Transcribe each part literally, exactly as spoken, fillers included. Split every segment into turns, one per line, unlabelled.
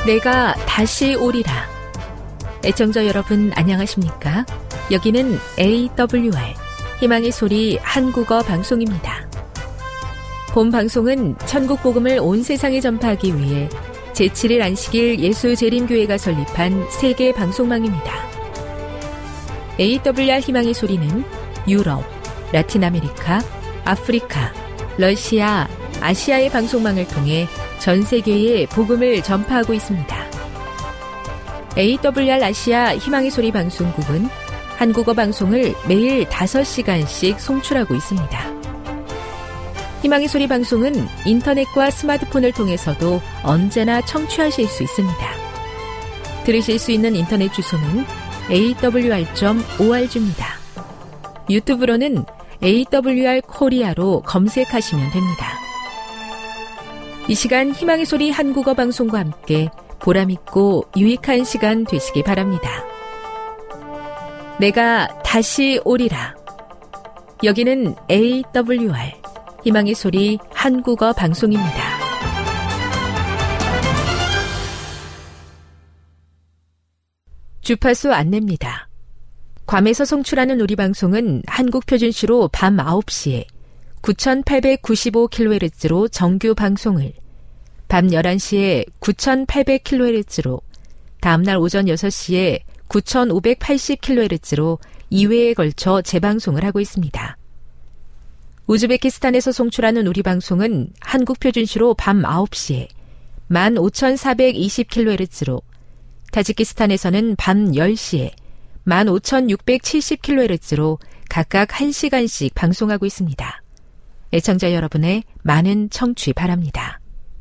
내가 다시 오리라. 애청자 여러분 안녕하십니까? 여기는 에이더블유알 희망의 소리 한국어 방송입니다. 본 방송은 천국 복음을 온 세상에 전파하기 위해 제칠 일 안식일 예수재림교회가 설립한 세계 방송망입니다. 에이더블유알 희망의 소리는 유럽, 라틴 아메리카, 아프리카, 러시아, 아시아의 방송망을 통해 전 세계에 복음을 전파하고 있습니다. 에이더블유알 아시아 희망의 소리 방송국은 한국어 방송을 매일 다섯 시간씩 송출하고 있습니다. 희망의 소리 방송은 인터넷과 스마트폰을 통해서도 언제나 청취하실 수 있습니다. 들으실 수 있는 인터넷 주소는 에이더블유알 닷 오알지입니다. 유튜브로는 에이더블유알 코리아로 검색하시면 됩니다. 이 시간 희망의 소리 한국어 방송과 함께 보람있고 유익한 시간 되시기 바랍니다. 내가 다시 오리라. 여기는 에이더블유알 희망의 소리 한국어 방송입니다. 주파수 안내입니다. 괌에서 송출하는 우리 방송은 한국 표준시로 밤 아홉 시에 구천팔백구십오 킬로헤르츠로 정규 방송을, 밤 열한 시에 구천팔백 킬로헤르츠로, 다음날 오전 여섯 시에 구천오백팔십 킬로헤르츠로 이 회에 걸쳐 재방송을 하고 있습니다. 우즈베키스탄에서 송출하는 우리 방송은 한국 표준시로 밤 아홉 시에 만 오천사백이십 킬로헤르츠로, 타지키스탄에서는 밤 열 시에 만 오천육백칠십 킬로헤르츠로 각각 한 시간씩 방송하고 있습니다. 애청자 여러분의 많은 청취 바랍니다.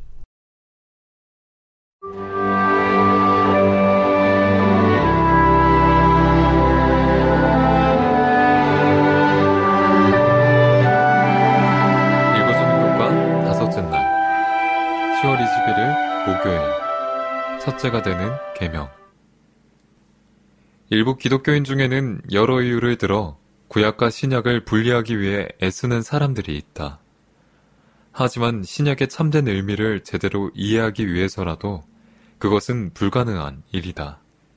읽어주는 것과 다섯째 날 시월 이십일일 목요일 첫째가 되는 계명. 일부 기독교인 중에는 여러 이유를 들어 구약과 신약을 분리하기 위해 애쓰는 사람들이 있다. 하지만 신약의 참된 의미를 제대로 이해하기 위해서라도 그것은 불가능한 일이다.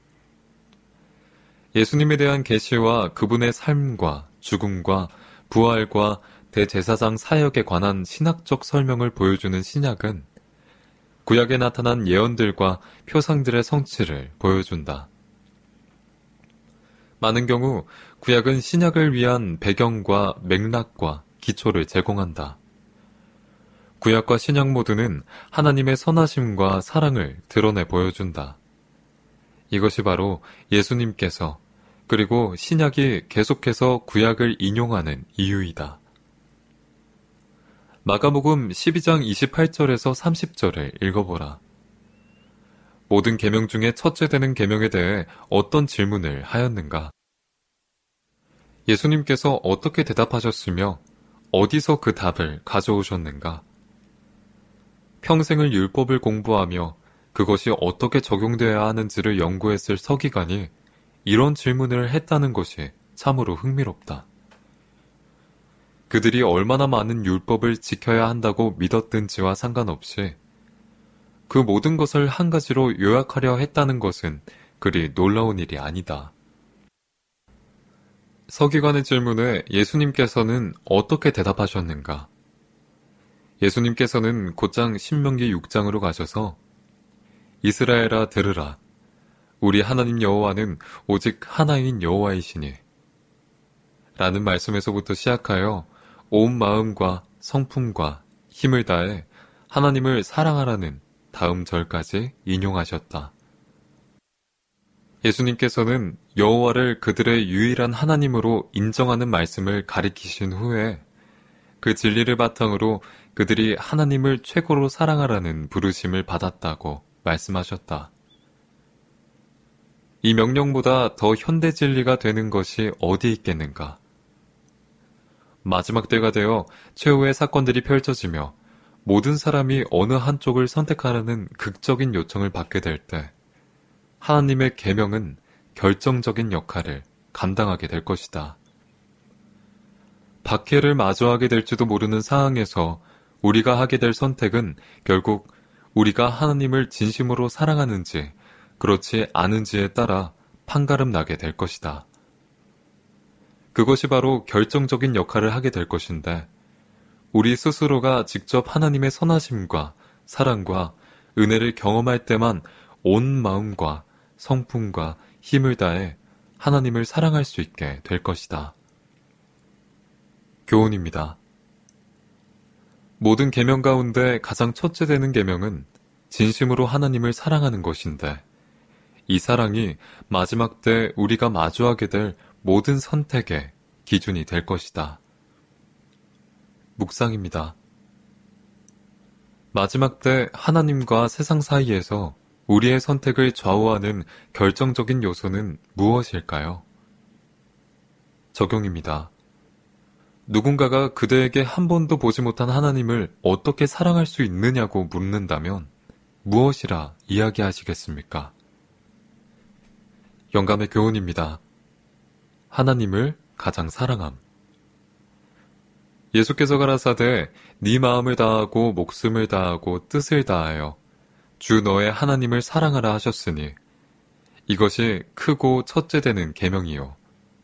예수님에 대한 계시와 그분의 삶과 죽음과 부활과 대제사장 사역에 관한 신학적 설명을 보여주는 신약은 구약에 나타난 예언들과 표상들의 성취를 보여준다. 많은 경우 구약은 신약을 위한 배경과 맥락과 기초를 제공한다. 구약과 신약 모두는 하나님의 선하심과 사랑을 드러내 보여준다. 이것이 바로 예수님께서 그리고 신약이 계속해서 구약을 인용하는 이유이다. 마가복음 십이 장 이십팔 절에서 삼십 절을 읽어보라. 모든 계명 중에 첫째 되는 계명에 대해 어떤 질문을 하였는가? 예수님께서 어떻게 대답하셨으며 어디서 그 답을 가져오셨는가? 평생을 율법을 공부하며 그것이 어떻게 적용되어야 하는지를 연구했을 서기관이 이런 질문을 했다는 것이 참으로 흥미롭다. 그들이 얼마나 많은 율법을 지켜야 한다고 믿었든지와 상관없이 그 모든 것을 한 가지로 요약하려 했다는 것은 그리 놀라운 일이 아니다. 서기관의 질문에 예수님께서는 어떻게 대답하셨는가? 예수님께서는 곧장 신명기 육 장으로 가셔서 이스라엘아 들으라. 우리 하나님 여호와는 오직 하나인 여호와이시니 라는 말씀에서부터 시작하여 온 마음과 성품과 힘을 다해 하나님을 사랑하라는 다음 절까지 인용하셨다. 예수님께서는 여호와를 그들의 유일한 하나님으로 인정하는 말씀을 가리키신 후에 그 진리를 바탕으로 그들이 하나님을 최고로 사랑하라는 부르심을 받았다고 말씀하셨다. 이 명령보다 더 현대 진리가 되는 것이 어디 있겠는가? 마지막 때가 되어 최후의 사건들이 펼쳐지며 모든 사람이 어느 한쪽을 선택하라는 극적인 요청을 받게 될 때 하나님의 계명은 결정적인 역할을 감당하게 될 것이다. 박해를 마주하게 될지도 모르는 상황에서 우리가 하게 될 선택은 결국 우리가 하나님을 진심으로 사랑하는지 그렇지 않은지에 따라 판가름 나게 될 것이다. 그것이 바로 결정적인 역할을 하게 될 것인데 우리 스스로가 직접 하나님의 선하심과 사랑과 은혜를 경험할 때만 온 마음과 성품과 힘을 다해 하나님을 사랑할 수 있게 될 것이다. 교훈입니다. 모든 계명 가운데 가장 첫째 되는 계명은 진심으로 하나님을 사랑하는 것인데 이 사랑이 마지막 때 우리가 마주하게 될 모든 선택의 기준이 될 것이다. 묵상입니다. 마지막 때 하나님과 세상 사이에서 우리의 선택을 좌우하는 결정적인 요소는 무엇일까요? 적용입니다. 누군가가 그대에게 한 번도 보지 못한 하나님을 어떻게 사랑할 수 있느냐고 묻는다면 무엇이라 이야기하시겠습니까? 영감의 교훈입니다. 하나님을 가장 사랑함. 예수께서 가라사대 네 마음을 다하고 목숨을 다하고 뜻을 다하여 주 너의 하나님을 사랑하라 하셨으니 이것이 크고 첫째 되는 계명이요.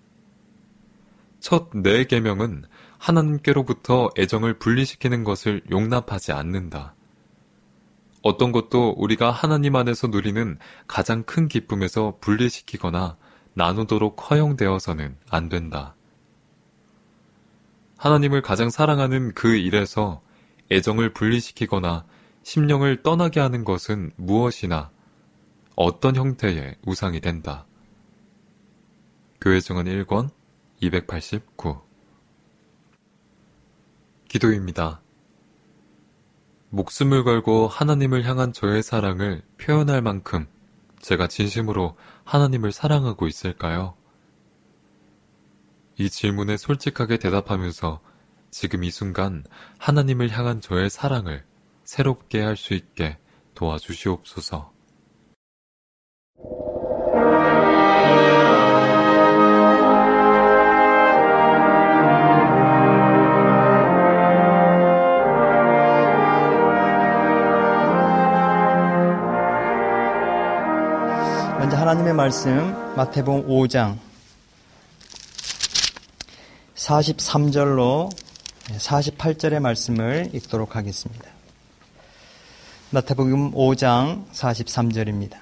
첫 네 계명은 하나님께로부터 애정을 분리시키는 것을 용납하지 않는다. 어떤 것도 우리가 하나님 안에서 누리는 가장 큰 기쁨에서 분리시키거나 나누도록 허용되어서는 안 된다. 하나님을 가장 사랑하는 그 일에서 애정을 분리시키거나 심령을 떠나게 하는 것은 무엇이나 어떤 형태의 우상이 된다. 교회증언 일 권 이백팔십구. 기도입니다. 목숨을 걸고 하나님을 향한 저의 사랑을 표현할 만큼 제가 진심으로 하나님을 사랑하고 있을까요? 이 질문에 솔직하게 대답하면서 지금 이 순간 하나님을 향한 저의 사랑을 새롭게 할 수 있게 도와주시옵소서.
먼저 하나님의 말씀 마태복음 오 장 사십삼 절로 사십팔 절의 말씀을 읽도록 하겠습니다. 마태복음 오 장 사십삼 절입니다.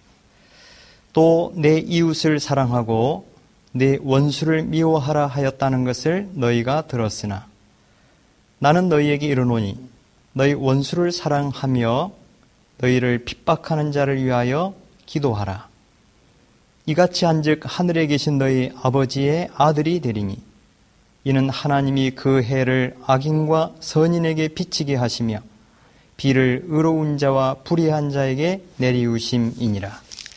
또 내 이웃을 사랑하고 내 원수를 미워하라 하였다는 것을 너희가 들었으나 나는 너희에게 이르노니 너희 원수를 사랑하며 너희를 핍박하는 자를 위하여 기도하라. 이같이 한즉 하늘에 계신 너희 아버지의 아들이 되리니 이는 하나님이 그 해를 악인과 선인에게 비치게 하시며 비를 의로운 자와 불의한 자에게 내리우심이니라.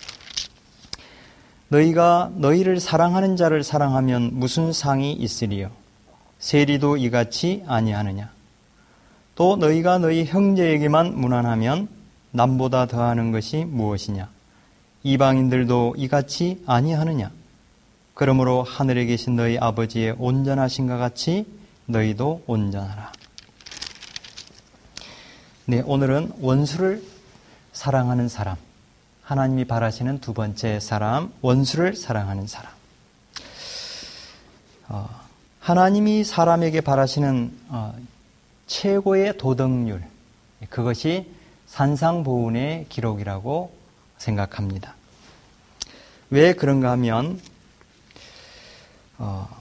너희가 너희를 사랑하는 자를 사랑하면 무슨 상이 있으리요? 세리도 이같이 아니하느냐? 또 너희가 너희 형제에게만 무난하면 남보다 더하는 것이 무엇이냐? 이방인들도 이같이 아니하느냐? 그러므로 하늘에 계신 너희 아버지의 온전하신가 같이 너희도 온전하라. 네, 오늘은 원수를 사랑하는 사람, 하나님이 바라시는 두 번째 사람, 원수를 사랑하는 사람. 어, 하나님이 사람에게 바라시는 어, 최고의 도덕률, 그것이 산상보훈의 기록이라고 생각합니다. 왜 그런가 하면 어,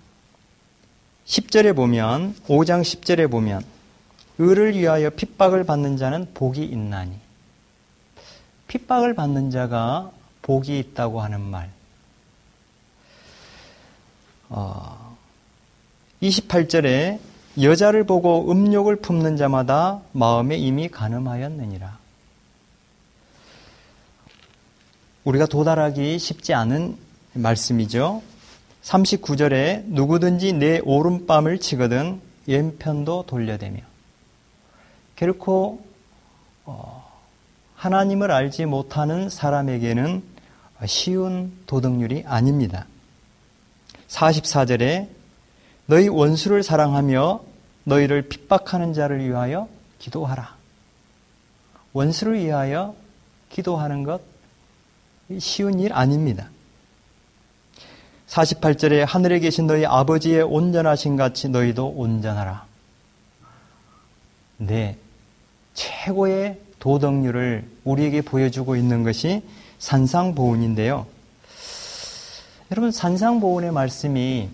십 절에 보면 오 장 십 절에 보면 의를 위하여 핍박을 받는 자는 복이 있나니, 핍박을 받는 자가 복이 있다고 하는 말. 어, 이십팔 절에 여자를 보고 음욕을 품는 자마다 마음에 이미 간음하였느니라. 우리가 도달하기 쉽지 않은 말씀이죠. 삼십구 절에 누구든지 내 오른뺨을 치거든 왼편도 돌려대며. 결코 하나님을 알지 못하는 사람에게는 쉬운 도덕률이 아닙니다. 사십사 절에 너희 원수를 사랑하며 너희를 핍박하는 자를 위하여 기도하라. 원수를 위하여 기도하는 것 쉬운 일 아닙니다. 사십팔 절에 하늘에 계신 너희 아버지의 온전하신 같이 너희도 온전하라. 네, 최고의 도덕률을 우리에게 보여주고 있는 것이 산상보훈인데요. 여러분, 산상보훈의 말씀이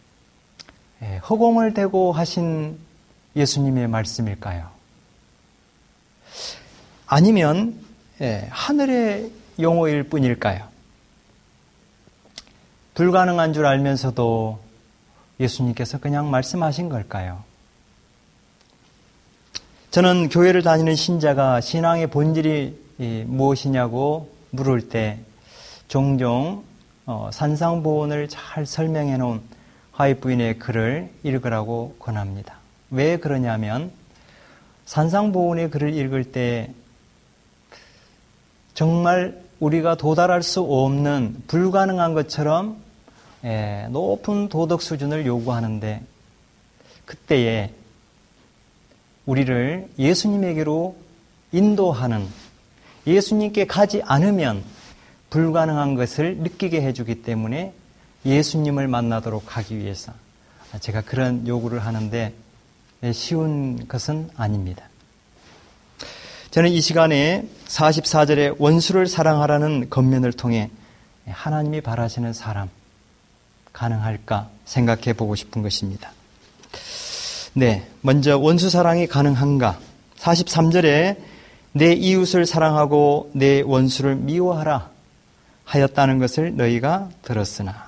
허공을 대고 하신 예수님의 말씀일까요? 아니면 하늘의 용어일 뿐일까요? 불가능한 줄 알면서도 예수님께서 그냥 말씀하신 걸까요? 저는 교회를 다니는 신자가 신앙의 본질이 무엇이냐고 물을 때 종종 산상보훈을 잘 설명해 놓은 화이트부인의 글을 읽으라고 권합니다. 왜 그러냐면 산상보훈의 글을 읽을 때 정말 우리가 도달할 수 없는 불가능한 것처럼 높은 도덕 수준을 요구하는데 그때에 우리를 예수님에게로 인도하는, 예수님께 가지 않으면 불가능한 것을 느끼게 해주기 때문에 예수님을 만나도록 하기 위해서 제가 그런 요구를 하는데 쉬운 것은 아닙니다. 저는 이 시간에 사십사 절에 원수를 사랑하라는 겉면을 통해 하나님이 바라시는 사람 가능할까 생각해 보고 싶은 것입니다. 네, 먼저 원수 사랑이 가능한가? 사십삼 절에 내 이웃을 사랑하고 내 원수를 미워하라 하였다는 것을 너희가 들었으나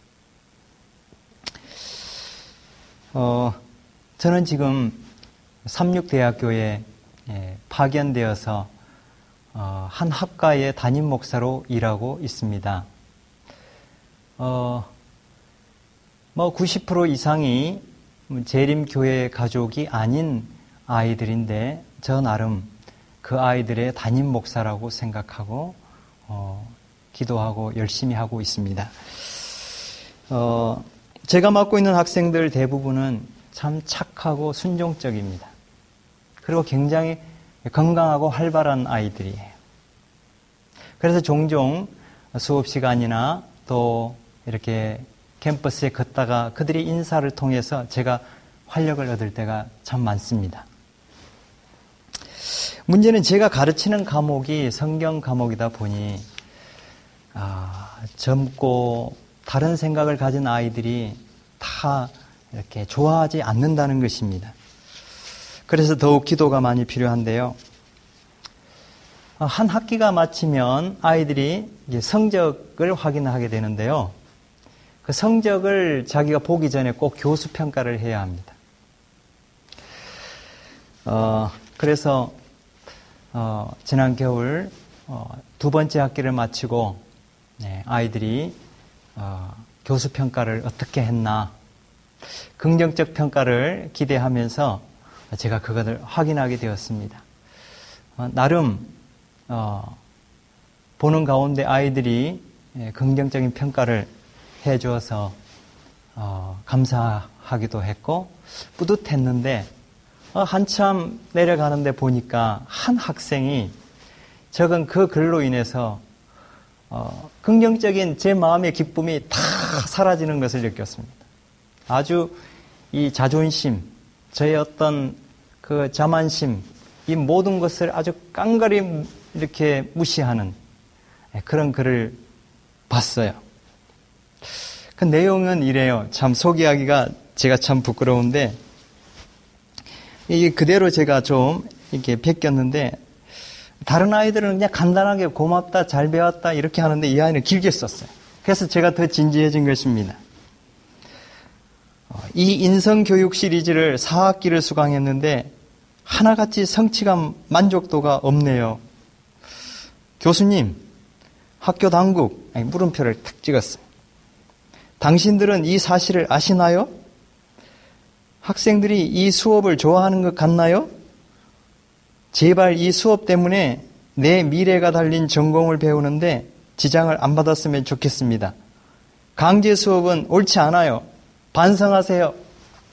어, 저는 지금 삼육대학교에 파견되어서 한 학과의 담임 목사로 일하고 있습니다. 어, 뭐 구십 퍼센트 이상이 재림교회 가족이 아닌 아이들인데 저 나름 그 아이들의 담임 목사라고 생각하고 어, 기도하고 열심히 하고 있습니다. 어, 제가 맡고 있는 학생들 대부분은 참 착하고 순종적입니다. 그리고 굉장히 건강하고 활발한 아이들이에요. 그래서 종종 수업 시간이나 또 이렇게 캠퍼스에 걷다가 그들의 인사를 통해서 제가 활력을 얻을 때가 참 많습니다. 문제는 제가 가르치는 과목이 성경 과목이다 보니 아, 젊고 다른 생각을 가진 아이들이 다 이렇게 좋아하지 않는다는 것입니다. 그래서 더욱 기도가 많이 필요한데요. 한 학기가 마치면 아이들이 이제 성적을 확인하게 되는데요. 그 성적을 자기가 보기 전에 꼭 교수 평가를 해야 합니다. 어, 그래서 어, 지난 겨울 어, 두 번째 학기를 마치고 네, 아이들이 어, 교수 평가를 어떻게 했나 긍정적 평가를 기대하면서 제가 그것을 확인하게 되었습니다. 어, 나름 어, 보는 가운데 아이들이 예, 긍정적인 평가를 해줘서 어, 감사하기도 했고 뿌듯했는데 어, 한참 내려가는데 보니까 한 학생이 적은 그 글로 인해서 어, 긍정적인 제 마음의 기쁨이 다 사라지는 것을 느꼈습니다. 아주 이 자존심, 저의 어떤 그 자만심, 이 모든 것을 아주 깡그리 이렇게 무시하는 그런 글을 봤어요. 그 내용은 이래요. 참 소개하기가 제가 참 부끄러운데 이게 그대로 제가 좀 이렇게 베꼈는데 다른 아이들은 그냥 간단하게 고맙다, 잘 배웠다 이렇게 하는데 이 아이는 길게 썼어요. 그래서 제가 더 진지해진 것입니다. 이 인성교육 시리즈를 사 학기를 수강했는데 하나같이 성취감, 만족도가 없네요. 교수님, 학교 당국, 아니, 물음표를 탁 찍었어요. 당신들은 이 사실을 아시나요? 학생들이 이 수업을 좋아하는 것 같나요? 제발 이 수업 때문에 내 미래가 달린 전공을 배우는데 지장을 안 받았으면 좋겠습니다. 강제 수업은 옳지 않아요. 반성하세요.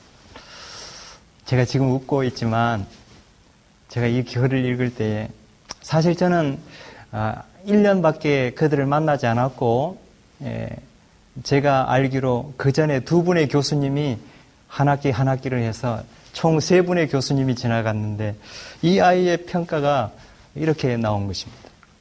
제가 지금 웃고 있지만 제가 이 글을 읽을 때에 사실 저는 일 년밖에 그들을 만나지 않았고, 제가 알기로 그 전에 두 분의 교수님이 한 학기 한 학기를 해서 총 세 분의 교수님이 지나갔는데 이 아이의 평가가 이렇게 나온 것입니다.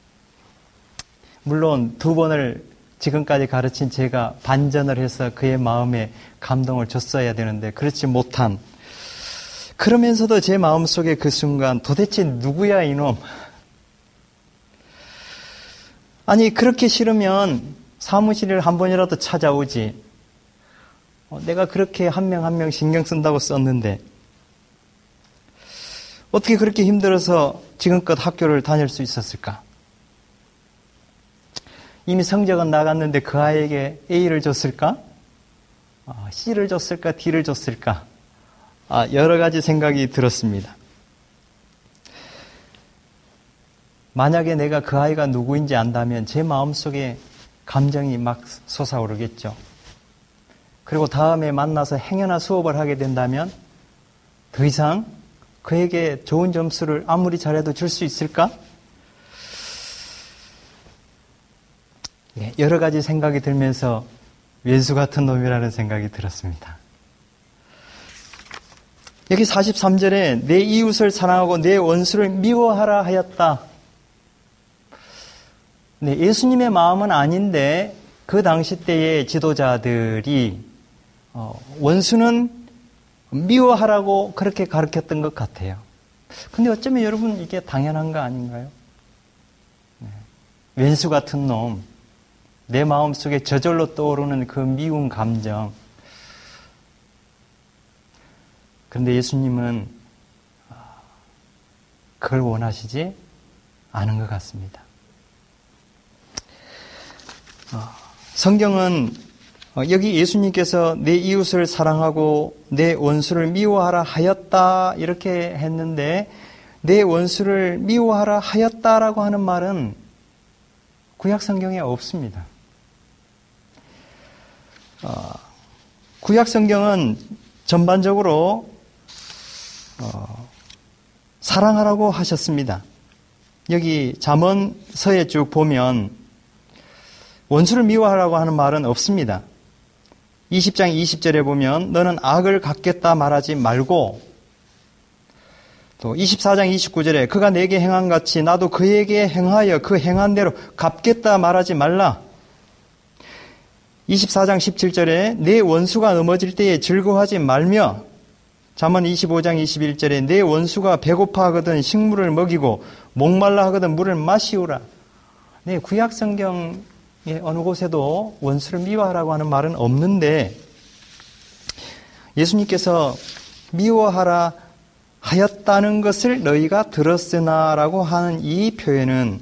물론 두 번을 지금까지 가르친 제가 반전을 해서 그의 마음에 감동을 줬어야 되는데 그렇지 못한, 그러면서도 제 마음속에 그 순간 도대체 누구야 이놈? 아니 그렇게 싫으면 사무실을 한 번이라도 찾아오지. 어, 내가 그렇게 한 명 한 명 신경 쓴다고 썼는데 어떻게 그렇게 힘들어서 지금껏 학교를 다닐 수 있었을까? 이미 성적은 나갔는데 그 아이에게 A를 줬을까? 아, C를 줬을까? D를 줬을까? 아, 여러 가지 생각이 들었습니다. 만약에 내가 그 아이가 누구인지 안다면 제 마음속에 감정이 막 솟아오르겠죠. 그리고 다음에 만나서 행여나 수업을 하게 된다면 더 이상 그에게 좋은 점수를 아무리 잘해도 줄 수 있을까? 여러 가지 생각이 들면서 왼수 같은 놈이라는 생각이 들었습니다. 여기 사십삼 절에 내 이웃을 사랑하고 내 원수를 미워하라 하였다. 네, 예수님의 마음은 아닌데 그 당시 때의 지도자들이 어, 원수는 미워하라고 그렇게 가르쳤던 것 같아요. 근데 어쩌면 여러분 이게 당연한 거 아닌가요? 네. 왼수 같은 놈, 내 마음속에 저절로 떠오르는 그 미운 감정. 그런데 예수님은 그걸 원하시지 않은 것 같습니다. 성경은 여기 예수님께서 내 이웃을 사랑하고 내 원수를 미워하라 하였다 이렇게 했는데, 내 원수를 미워하라 하였다라고 하는 말은 구약 성경에 없습니다. 어, 구약 성경은 전반적으로 어, 사랑하라고 하셨습니다. 여기 잠언서에 쭉 보면 원수를 미워하라고 하는 말은 없습니다. 이십 장 이십 절에 보면 너는 악을 갚겠다 말하지 말고, 또 이십사 장 이십구 절에 그가 내게 행한 같이 나도 그에게 행하여 그 행한 대로 갚겠다 말하지 말라. 이십사 장 십칠 절에 내 원수가 넘어질 때에 즐거워하지 말며, 잠언 이십오 장 이십일 절에 내 원수가 배고파 하거든 식물을 먹이고 목말라 하거든 물을 마시우라. 네, 구약 성경의 어느 곳에도 원수를 미워하라고 하는 말은 없는데, 예수님께서 미워하라 하였다는 것을 너희가 들었으나라고 하는 이 표현은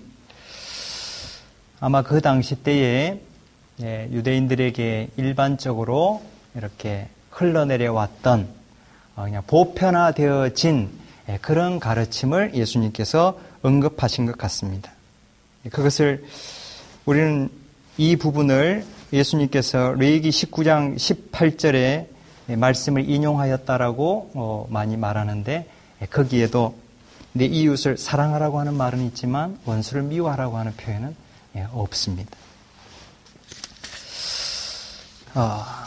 아마 그 당시 때에 유대인들에게 일반적으로 이렇게 흘러내려왔던 그냥 보편화되어진 그런 가르침을 예수님께서 언급하신 것 같습니다. 그것을 우리는 이 부분을 예수님께서 레위기 십구 장 십팔 절에 말씀을 인용하였다라고 많이 말하는데, 거기에도 내 이웃을 사랑하라고 하는 말은 있지만 원수를 미워하라고 하는 표현은 없습니다. 아,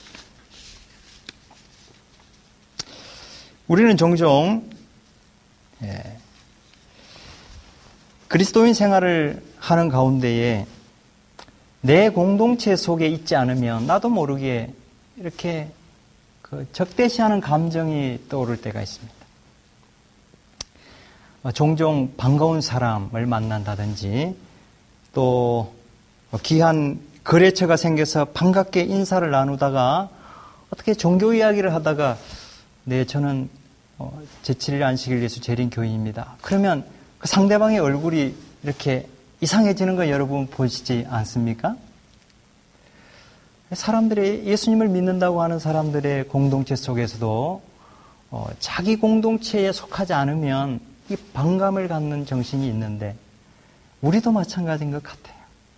우리는 종종 예, 그리스도인 생활을 하는 가운데에 내 공동체 속에 있지 않으면 나도 모르게 이렇게 그 적대시하는 감정이 떠오를 때가 있습니다. 종종 반가운 사람을 만난다든지, 또 귀한 거래처가 생겨서 반갑게 인사를 나누다가 어떻게 종교 이야기를 하다가 네, 저는 제칠 일 안식일 예수 재림교인입니다. 그러면 그 상대방의 얼굴이 이렇게 이상해지는 거 여러분 보시지 않습니까? 사람들이 예수님을 믿는다고 하는 사람들의 공동체 속에서도 어, 자기 공동체에 속하지 않으면 이 반감을 갖는 정신이 있는데, 우리도 마찬가지인 것 같아요.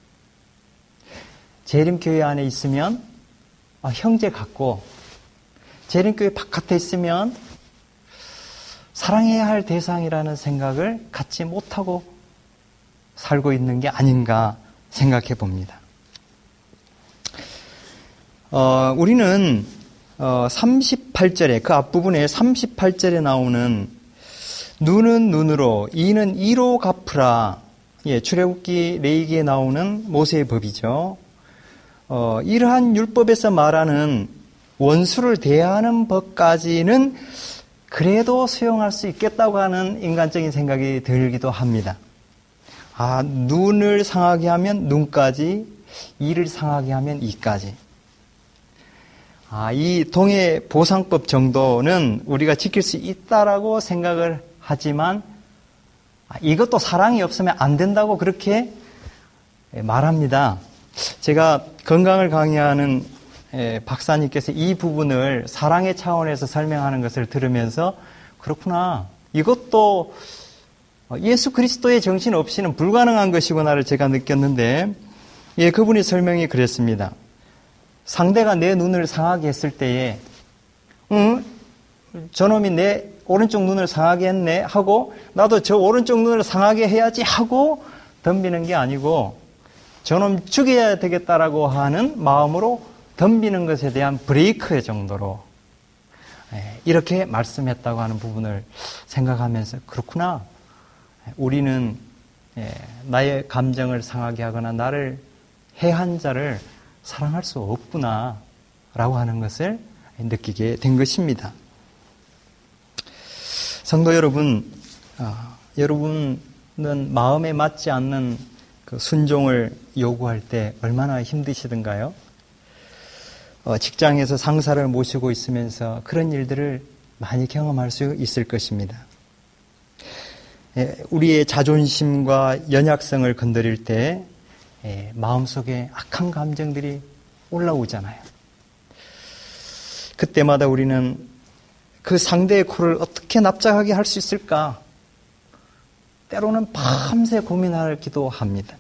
재림교회 안에 있으면 아, 형제 같고, 재림교회 바깥에 있으면 사랑해야 할 대상이라는 생각을 갖지 못하고 살고 있는 게 아닌가 생각해 봅니다. 어, 우리는 어, 삼십팔 절에 그 앞부분에 삼십팔 절에 나오는 눈은 눈으로 이는 이로 갚으라. 예, 출애굽기 레위기에 나오는 모세의 법이죠. 어, 이러한 율법에서 말하는 원수를 대하는 법까지는 그래도 수용할 수 있겠다고 하는 인간적인 생각이 들기도 합니다. 아, 눈을 상하게 하면 눈까지, 이를 상하게 하면 이까지. 아, 이 동해 보상법 정도는 우리가 지킬 수 있다라고 생각을 하지만 아, 이것도 사랑이 없으면 안 된다고 그렇게 말합니다. 제가 건강을 강의하는 박사님께서 이 부분을 사랑의 차원에서 설명하는 것을 들으면서 그렇구나. 이것도 예수 그리스도의 정신 없이는 불가능한 것이구나를 제가 느꼈는데 예, 그분이 설명이 그랬습니다. 상대가 내 눈을 상하게 했을 때에 응? 저놈이 내 오른쪽 눈을 상하게 했네 하고 나도 저 오른쪽 눈을 상하게 해야지 하고 덤비는 게 아니고 저놈 죽여야 되겠다라고 하는 마음으로 덤비는 것에 대한 브레이크의 정도로 이렇게 말씀했다고 하는 부분을 생각하면서 그렇구나. 우리는 나의 감정을 상하게 하거나 나를 해한 자를 사랑할 수 없구나 라고 하는 것을 느끼게 된 것입니다. 성도 여러분, 아, 여러분은 마음에 맞지 않는 그 순종을 요구할 때 얼마나 힘드시던가요? 어, 직장에서 상사를 모시고 있으면서 그런 일들을 많이 경험할 수 있을 것입니다. 예, 우리의 자존심과 연약성을 건드릴 때 예, 마음속에 악한 감정들이 올라오잖아요. 그때마다 우리는 그 상대의 코를 어떻게 납작하게 할 수 있을까? 때로는 밤새 고민하기도 합니다.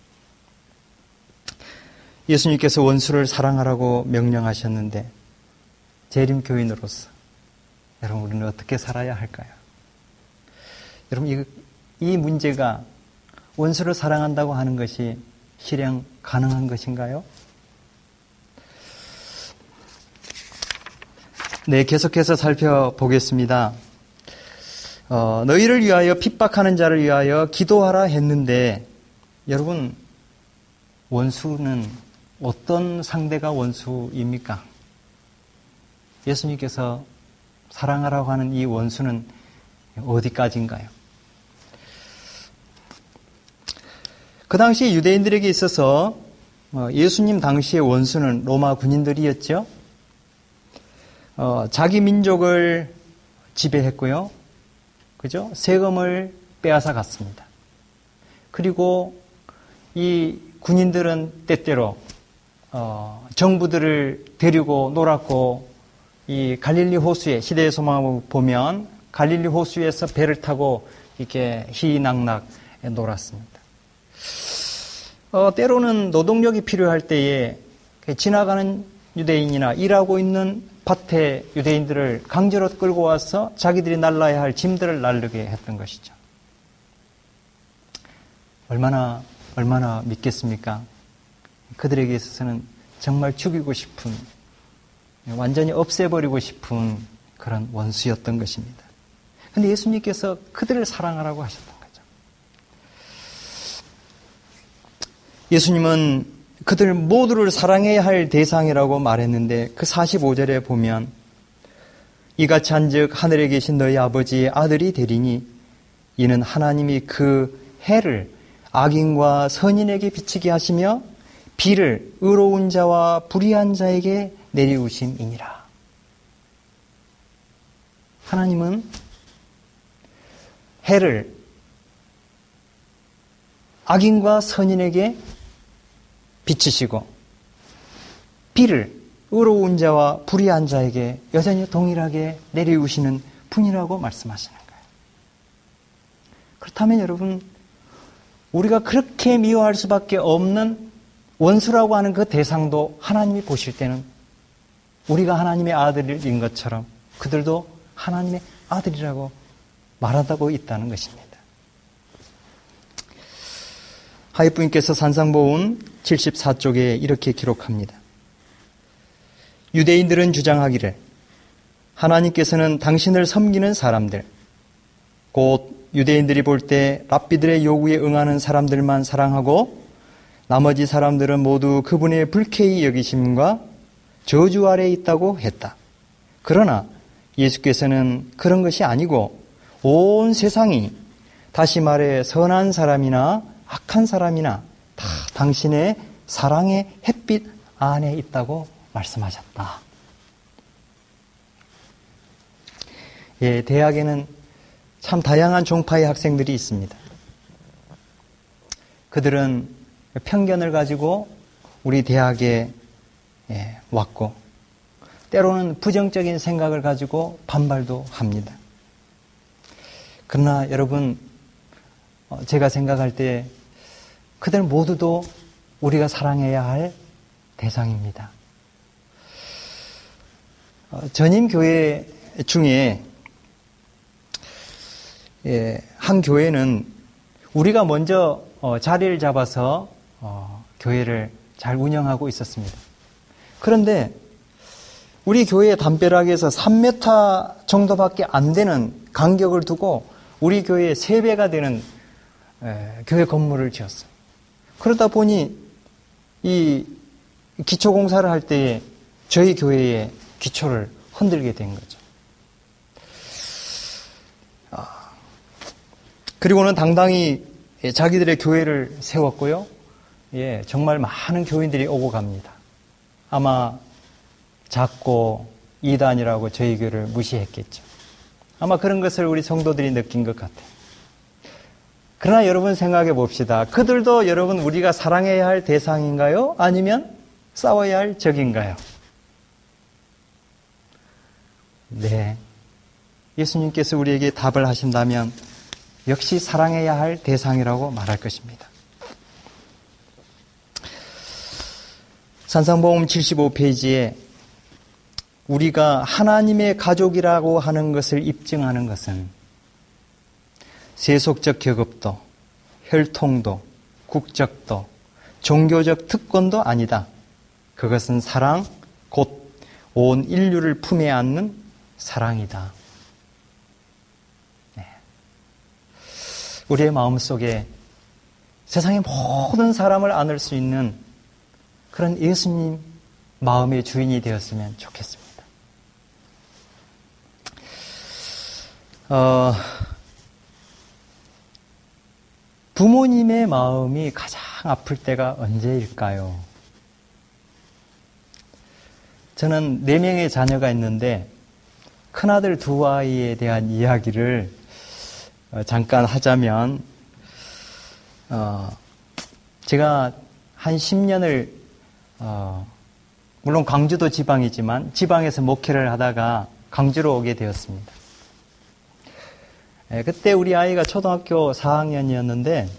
예수님께서 원수를 사랑하라고 명령하셨는데 재림교인으로서 여러분 우리는 어떻게 살아야 할까요? 여러분 이, 이 문제가 원수를 사랑한다고 하는 것이 실행 가능한 것인가요? 네, 계속해서 살펴보겠습니다. 어, 너희를 위하여 핍박하는 자를 위하여 기도하라 했는데 여러분 원수는 어떤 상대가 원수입니까? 예수님께서 사랑하라고 하는 이 원수는 어디까지인가요? 그 당시 유대인들에게 있어서 예수님 당시의 원수는 로마 군인들이었죠. 어, 자기 민족을 지배했고요. 그죠? 세금을 빼앗아 갔습니다. 그리고 이 군인들은 때때로 어, 정부들을 데리고 놀았고 이 갈릴리 호수에 시대의 소망을 보면 갈릴리 호수에서 배를 타고 이렇게 희낙낙 놀았습니다. 어, 때로는 노동력이 필요할 때에 지나가는 유대인이나 일하고 있는 밭에 유대인들을 강제로 끌고 와서 자기들이 날라야 할 짐들을 날르게 했던 것이죠. 얼마나 얼마나 믿겠습니까? 그들에게 있어서는 정말 죽이고 싶은, 완전히 없애버리고 싶은 그런 원수였던 것입니다. 그런데 예수님께서 그들을 사랑하라고 하셨던 거죠. 예수님은 그들 모두를 사랑해야 할 대상이라고 말했는데 그 사십오 절에 보면 이같이 한즉 하늘에 계신 너희 아버지의 아들이 되리니 이는 하나님이 그 해를 악인과 선인에게 비치게 하시며 비를 의로운 자와 불의한 자에게 내리우심이니라. 하나님은 해를 악인과 선인에게 비치시고 비를 의로운 자와 불의한 자에게 여전히 동일하게 내리우시는 분이라고 말씀하시는 거예요. 그렇다면 여러분, 우리가 그렇게 미워할 수밖에 없는 원수라고 하는 그 대상도 하나님이 보실 때는 우리가 하나님의 아들인 것처럼 그들도 하나님의 아들이라고 말하고 있다는 것입니다. 하위부인께서 산상보훈 칠십사 쪽에 이렇게 기록합니다. 유대인들은 주장하기를 하나님께서는 당신을 섬기는 사람들, 곧 유대인들이 볼 때 랍비들의 요구에 응하는 사람들만 사랑하고 나머지 사람들은 모두 그분의 불쾌히 여기심과 저주 아래에 있다고 했다. 그러나 예수께서는 그런 것이 아니고 온 세상이, 다시 말해 선한 사람이나 악한 사람이나 다 당신의 사랑의 햇빛 안에 있다고 말씀하셨다. 예, 대학에는 참 다양한 종파의 학생들이 있습니다. 그들은 편견을 가지고 우리 대학에 예, 왔고 때로는 부정적인 생각을 가지고 반발도 합니다. 그러나 여러분, 제가 생각할 때 그들 모두도 우리가 사랑해야 할 대상입니다. 전임교회 중에 한 교회는 우리가 먼저 자리를 잡아서 교회를 잘 운영하고 있었습니다. 그런데 우리 교회의 담벼락에서 삼 미터 정도밖에 안 되는 간격을 두고 우리 교회의 세 배가 되는 교회 건물을 지었어요. 그러다 보니 이 기초공사를 할 때에 저희 교회의 기초를 흔들게 된 거죠. 그리고는 당당히 자기들의 교회를 세웠고요. 예, 정말 많은 교인들이 오고 갑니다. 아마 작고 이단이라고 저희 교회를 무시했겠죠. 아마 그런 것을 우리 성도들이 느낀 것 같아요. 그러나 여러분 생각해 봅시다. 그들도 여러분 우리가 사랑해야 할 대상인가요? 아니면 싸워야 할 적인가요? 네. 예수님께서 우리에게 답을 하신다면 역시 사랑해야 할 대상이라고 말할 것입니다. 산상보험 칠십오 페이지에 우리가 하나님의 가족이라고 하는 것을 입증하는 것은 세속적 격업도, 혈통도, 국적도, 종교적 특권도 아니다. 그것은 사랑, 곧 온 인류를 품에 안는 사랑이다. 네. 우리의 마음속에 세상의 모든 사람을 안을 수 있는 그런 예수님 마음의 주인이 되었으면 좋겠습니다. 어, 부모님의 마음이 가장 아플 때가 언제일까요? 저는 네 명의 자녀가 있는데 큰아들 두 아이에 대한 이야기를 잠깐 하자면 어, 제가 한 십 년을 어, 물론 광주도 지방이지만 지방에서 목회를 하다가 광주로 오게 되었습니다. 예, 그때 우리 아이가 초등학교 사 학년이었는데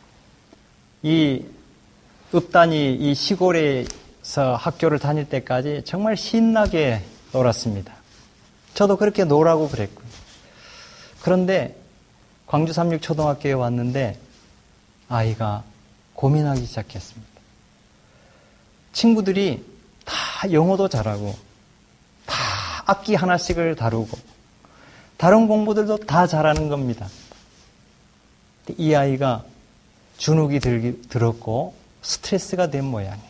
이 읍단이 이 시골에서 학교를 다닐 때까지 정말 신나게 놀았습니다. 저도 그렇게 놀라고 그랬고요. 그런데 광주 삼육초등학교에 왔는데 아이가 고민하기 시작했습니다. 친구들이 다 영어도 잘하고 다 악기 하나씩을 다루고 다른 공부들도 다 잘하는 겁니다. 이 아이가 주눅이 들기, 들었고 스트레스가 된 모양이에요.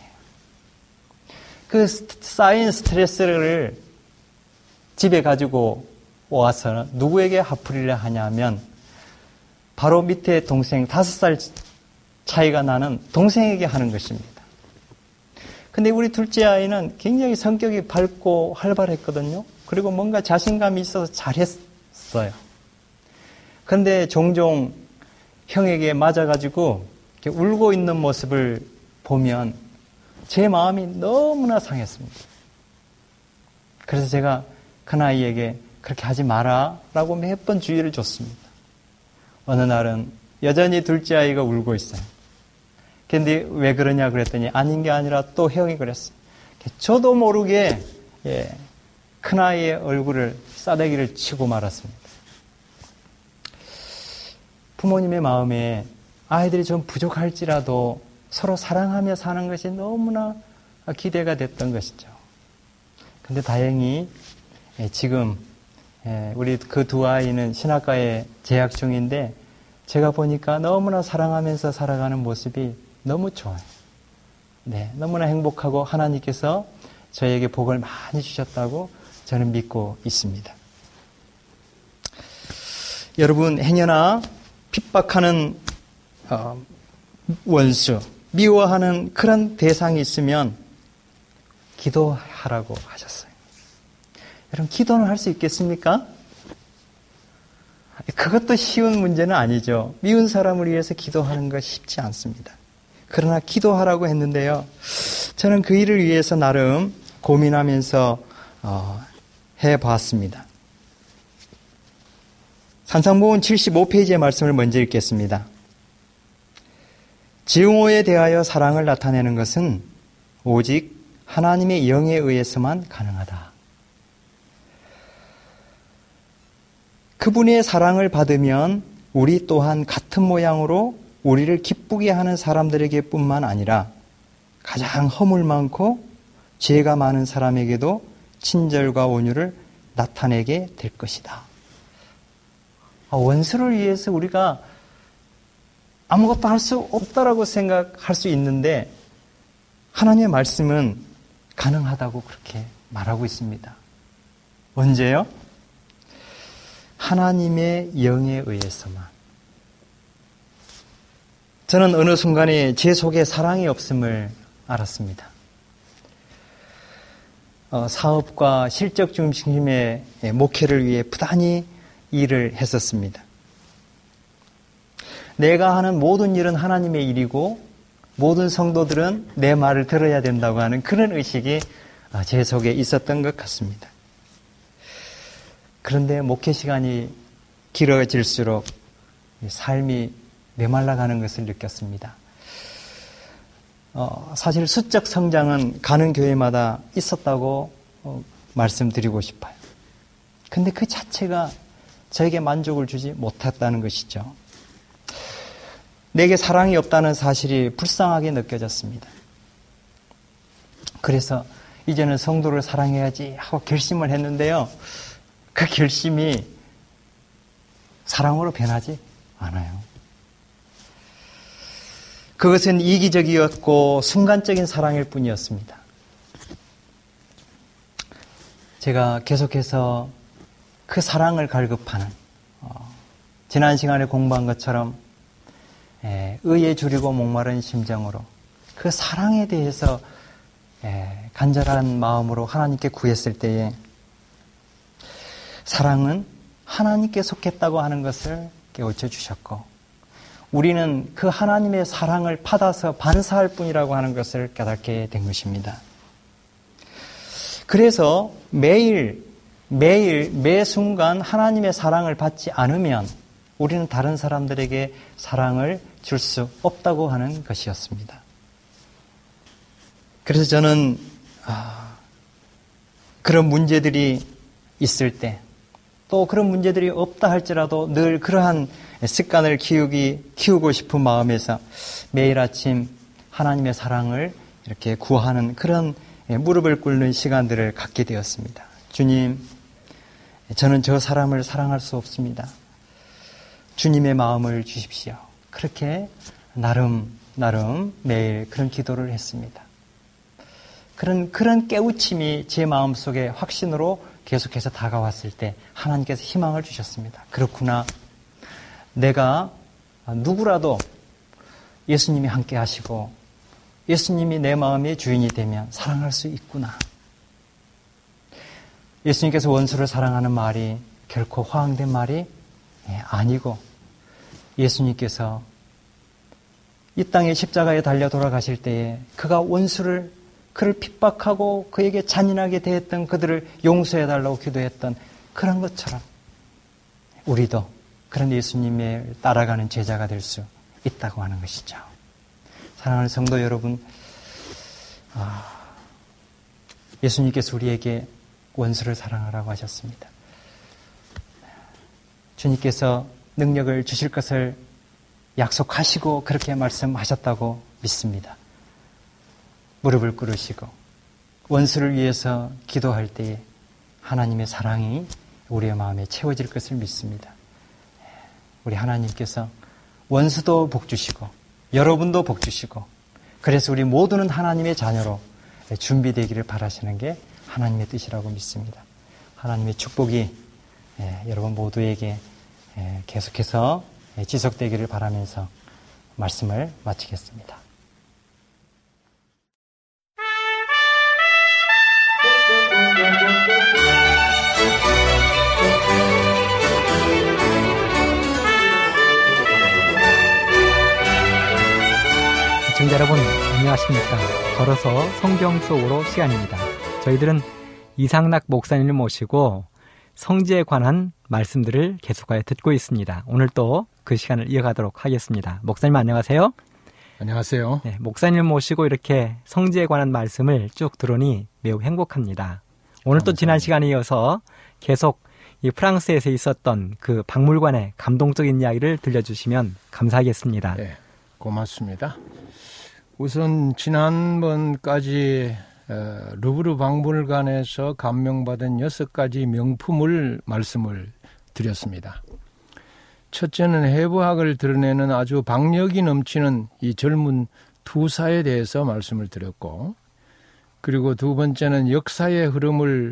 그 쌓인 스트레스를 집에 가지고 와서 누구에게 화풀이를 하냐면 바로 밑에 동생 다섯 살 차이가 나는 동생에게 하는 것입니다. 근데 우리 둘째 아이는 굉장히 성격이 밝고 활발했거든요. 그리고 뭔가 자신감이 있어서 잘했어요. 그런데 종종 형에게 맞아가지고 이렇게 울고 있는 모습을 보면 제 마음이 너무나 상했습니다. 그래서 제가 큰아이에게 그렇게 하지 마라 라고 몇 번 주의를 줬습니다. 어느 날은 여전히 둘째 아이가 울고 있어요. 근데 왜 그러냐 그랬더니 아닌 게 아니라 또 형이 그랬어요. 저도 모르게 예, 큰아이의 얼굴을 싸대기를 치고 말았습니다. 부모님의 마음에 아이들이 좀 부족할지라도 서로 사랑하며 사는 것이 너무나 기대가 됐던 것이죠. 근데 다행히 지금 우리 그 두 아이는 신학과에 재학 중인데 제가 보니까 너무나 사랑하면서 살아가는 모습이 너무 좋아요. 네, 너무나 행복하고 하나님께서 저에게 복을 많이 주셨다고 저는 믿고 있습니다. 여러분, 행여나 핍박하는 어, 원수, 미워하는 그런 대상이 있으면 기도하라고 하셨어요. 여러분, 기도는 할 수 있겠습니까? 그것도 쉬운 문제는 아니죠. 미운 사람을 위해서 기도하는 것 쉽지 않습니다. 그러나 기도하라고 했는데요. 저는 그 일을 위해서 나름 고민하면서 어, 해봤습니다. 산상보훈 칠십오 페이지의 말씀을 먼저 읽겠습니다. 증오에 대하여 사랑을 나타내는 것은 오직 하나님의 영에 의해서만 가능하다. 그분의 사랑을 받으면 우리 또한 같은 모양으로 우리를 기쁘게 하는 사람들에게 뿐만 아니라 가장 허물 많고 죄가 많은 사람에게도 친절과 온유를 나타내게 될 것이다. 원수를 위해서 우리가 아무것도 할 수 없다라고 생각할 수 있는데 하나님의 말씀은 가능하다고 그렇게 말하고 있습니다. 언제요? 하나님의 영에 의해서만. 저는 어느 순간에 제 속에 사랑이 없음을 알았습니다. 어, 사업과 실적 중심의 목회를 위해 부단히 일을 했었습니다. 내가 하는 모든 일은 하나님의 일이고 모든 성도들은 내 말을 들어야 된다고 하는 그런 의식이 제 속에 있었던 것 같습니다. 그런데 목회 시간이 길어질수록 삶이 메말라가는 것을 느꼈습니다. 어, 사실 수적 성장은 가는 교회마다 있었다고 어, 말씀드리고 싶어요. 근데 그 자체가 저에게 만족을 주지 못했다는 것이죠. 내게 사랑이 없다는 사실이 불쌍하게 느껴졌습니다. 그래서 이제는 성도를 사랑해야지 하고 결심을 했는데요. 그 결심이 사랑으로 변하지 않아요. 그것은 이기적이었고 순간적인 사랑일 뿐이었습니다. 제가 계속해서 그 사랑을 갈급하는 어, 지난 시간에 공부한 것처럼 에, 의에 주리고 목마른 심정으로 그 사랑에 대해서 에, 간절한 마음으로 하나님께 구했을 때에 사랑은 하나님께 속했다고 하는 것을 깨우쳐 주셨고 우리는 그 하나님의 사랑을 받아서 반사할 뿐이라고 하는 것을 깨닫게 된 것입니다. 그래서 매일 매일 매 순간 하나님의 사랑을 받지 않으면 우리는 다른 사람들에게 사랑을 줄 수 없다고 하는 것이었습니다. 그래서 저는 아, 그런 문제들이 있을 때 또 그런 문제들이 없다 할지라도 늘 그러한 습관을 키우기, 키우고 싶은 마음에서 매일 아침 하나님의 사랑을 이렇게 구하는 그런 무릎을 꿇는 시간들을 갖게 되었습니다. 주님, 저는 저 사람을 사랑할 수 없습니다. 주님의 마음을 주십시오. 그렇게 나름 나름 매일 그런 기도를 했습니다. 그런 그런 깨우침이 제 마음속에 확신으로 계속해서 다가왔을 때 하나님께서 희망을 주셨습니다. 그렇구나. 내가 누구라도 예수님이 함께 하시고 예수님이 내 마음의 주인이 되면 사랑할 수 있구나. 예수님께서 원수를 사랑하는 말이 결코 허황된 말이 아니고 예수님께서 이 땅에 십자가에 달려 돌아가실 때에 그가 원수를 그를 핍박하고 그에게 잔인하게 대했던 그들을 용서해달라고 기도했던 그런 것처럼 우리도 그런 예수님의 따라가는 제자가 될 수 있다고 하는 것이죠. 사랑하는 성도 여러분, 아, 예수님께서 우리에게 원수를 사랑하라고 하셨습니다. 주님께서 능력을 주실 것을 약속하시고 그렇게 말씀하셨다고 믿습니다. 무릎을 꿇으시고 원수를 위해서 기도할 때에 하나님의 사랑이 우리의 마음에 채워질 것을 믿습니다. 우리 하나님께서 원수도 복 주시고 여러분도 복 주시고 그래서 우리 모두는 하나님의 자녀로 준비되기를 바라시는 게 하나님의 뜻이라고 믿습니다. 하나님의 축복이 여러분 모두에게 계속해서 지속되기를 바라면서 말씀을 마치겠습니다.
시청자 여러분 안녕하십니까? 걸어서 성경 속으로 시간입니다. 저희들은 이상락 목사님을 모시고 성지에 관한 말씀들을 계속하여 듣고 있습니다. 오늘 또 그 시간을 이어가도록 하겠습니다. 목사님 안녕하세요.
안녕하세요.
네, 목사님을 모시고 이렇게 성지에 관한 말씀을 쭉 들으니 매우 행복합니다. 오늘 또 지난 시간에 이어서 계속 이 프랑스에서 있었던 그 박물관의 감동적인 이야기를 들려주시면 감사하겠습니다.
네, 고맙습니다. 우선 지난번까지 루브르 박물관에서 감명받은 여섯 가지 명품을 말씀을 드렸습니다. 첫째는 해부학을 드러내는 아주 박력이 넘치는 이 젊은 투사에 대해서 말씀을 드렸고, 그리고 두 번째는 역사의 흐름을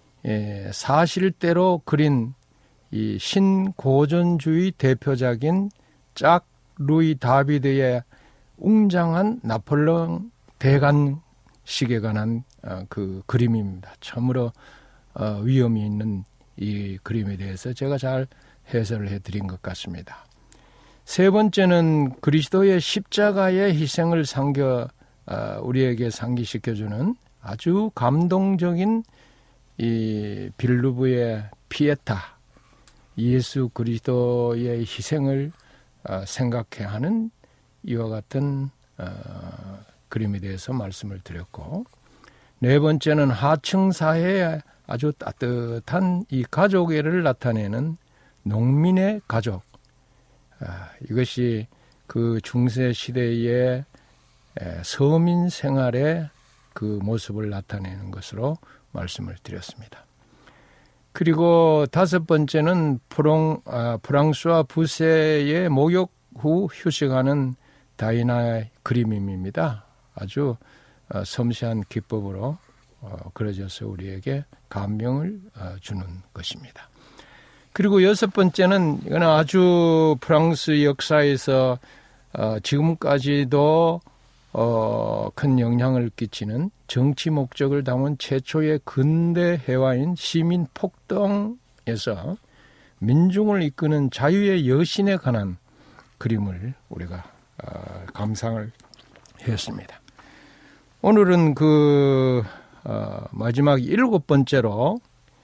사실대로 그린 이 신고전주의 대표작인 짝 루이 다비드의 웅장한 나폴레옹 대관식에 관한 그 그림입니다. 참으로 위험이 있는 이 그림에 대해서 제가 잘 해설을 해드린 것 같습니다. 세 번째는 그리스도의 십자가의 희생을 상겨 우리에게 상기시켜주는 아주 감동적인 이 빌루브의 피에타, 예수 그리스도의 희생을 생각해 하는 이와 같은 그림에 대해서 말씀을 드렸고, 네 번째는 하층 사회의 아주 따뜻한 이 가족애를 나타내는 농민의 가족, 아, 이것이 그 중세 시대의 서민 생활의 그 모습을 나타내는 것으로 말씀을 드렸습니다. 그리고 다섯 번째는 프롱, 아, 프랑스와 부세의 목욕 후 휴식하는 다이나의 그림입니다. 아주 어, 섬세한 기법으로 어, 그려져서 우리에게 감명을 어, 주는 것입니다. 그리고 여섯 번째는 이건 아주 프랑스 역사에서 어, 지금까지도 어, 큰 영향을 끼치는 정치 목적을 담은 최초의 근대 해화인 시민 폭동에서 민중을 이끄는 자유의 여신에 관한 그림을 우리가 어, 감상을 했습니다. 오늘은 그 어, 마지막 일곱 번째로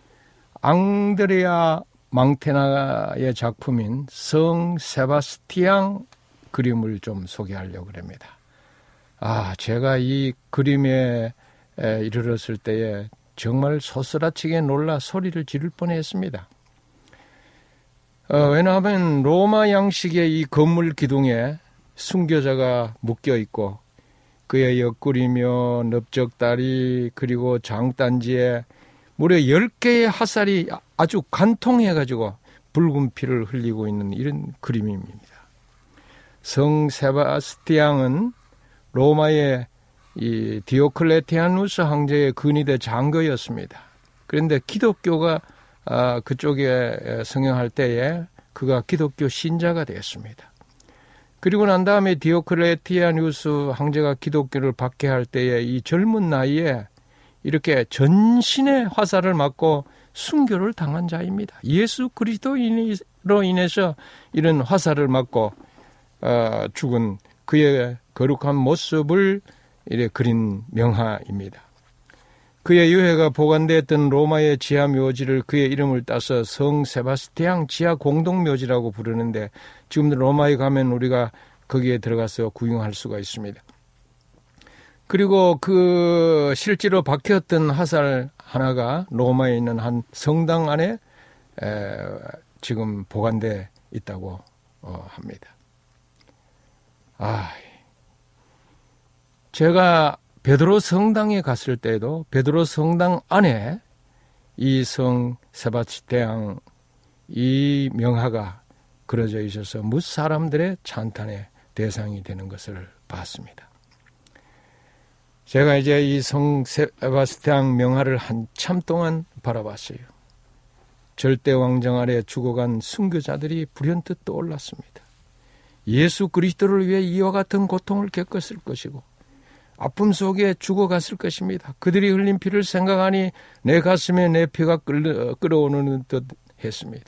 앙드레아 망테나의 작품인 성 세바스티앙 그림을 좀 소개하려고 합니다. 아, 제가 이 그림에 에, 이르렀을 때에 정말 소스라치게 놀라 소리를 지를 뻔했습니다. 어, 왜냐하면 로마 양식의 이 건물 기둥에 순교자가 묶여 있고 그의 옆구리며 넓적다리 그리고 장단지에 무려 열 개의 화살이 아주 관통해가지고 붉은 피를 흘리고 있는 이런 그림입니다. 성 세바스티앙은 로마의 이 디오클레티아누스 황제의 근위대 장거였습니다. 그런데 기독교가 아, 그쪽에 성행할 때에 그가 기독교 신자가 되었습니다. 그리고 난 다음에 디오클레티아누스 황제가 기독교를 박해할 때에 이 젊은 나이에 이렇게 전신의 화살을 맞고 순교를 당한 자입니다. 예수 그리스도로 인해서 이런 화살을 맞고 어, 죽은 그의 거룩한 모습을 이렇게 그린 명화입니다. 그의 유해가 보관되었던 로마의 지하 묘지를 그의 이름을 따서 성 세바스티앙 지하 공동묘지라고 부르는데 지금도 로마에 가면 우리가 거기에 들어가서 구경할 수가 있습니다. 그리고 그 실제로 박혔던 화살 하나가 로마에 있는 한 성당 안에 에, 지금 보관되어 있다고 어, 합니다. 아, 제가 베드로 성당에 갔을 때도 베드로 성당 안에 이 성 세바스티앙 이 명화가 그려져 있어서 뭇 사람들의 찬탄의 대상이 되는 것을 봤습니다. 제가 이제 이 성 세바스티앙 명화를 한참 동안 바라봤어요. 절대 왕정 아래 죽어간 순교자들이 불현듯 떠올랐습니다. 예수 그리스도를 위해 이와 같은 고통을 겪었을 것이고 아픔 속에 죽어갔을 것입니다. 그들이 흘린 피를 생각하니 내 가슴에 내 피가 끓어, 끓어오르는 듯 했습니다.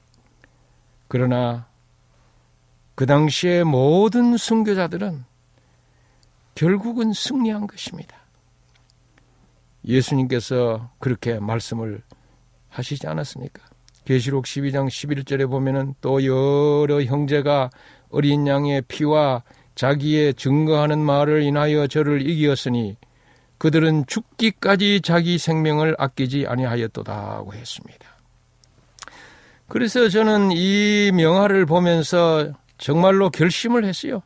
그러나 그 당시에 모든 순교자들은 결국은 승리한 것입니다. 예수님께서 그렇게 말씀을 하시지 않았습니까? 계시록 십이 장 십일 절에 보면은 또 여러 형제가 어린 양의 피와 자기의 증거하는 말을 인하여 저를 이기었으니 그들은 죽기까지 자기 생명을 아끼지 아니하였도다고 했습니다. 그래서 저는 이 명화를 보면서 정말로 결심을 했어요.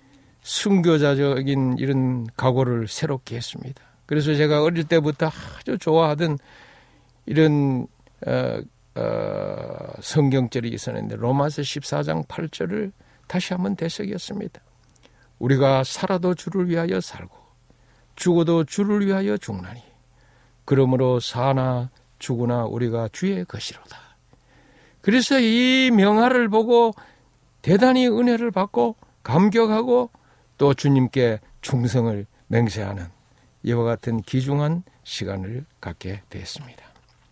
순교자적인 이런 각오를 새롭게 했습니다. 그래서 제가 어릴 때부터 아주 좋아하던 이런 어, 어, 성경절이 있었는데 로마서 십사 장 팔 절을 다시 한번 되새겼습니다. 우리가 살아도 주를 위하여 살고 죽어도 주를 위하여 죽나니 그러므로 사나 죽으나 우리가 주의 것이로다. 그래서 이 명화를 보고 대단히 은혜를 받고 감격하고 또 주님께 충성을 맹세하는 이와 같은 귀중한 시간을 갖게 되었습니다.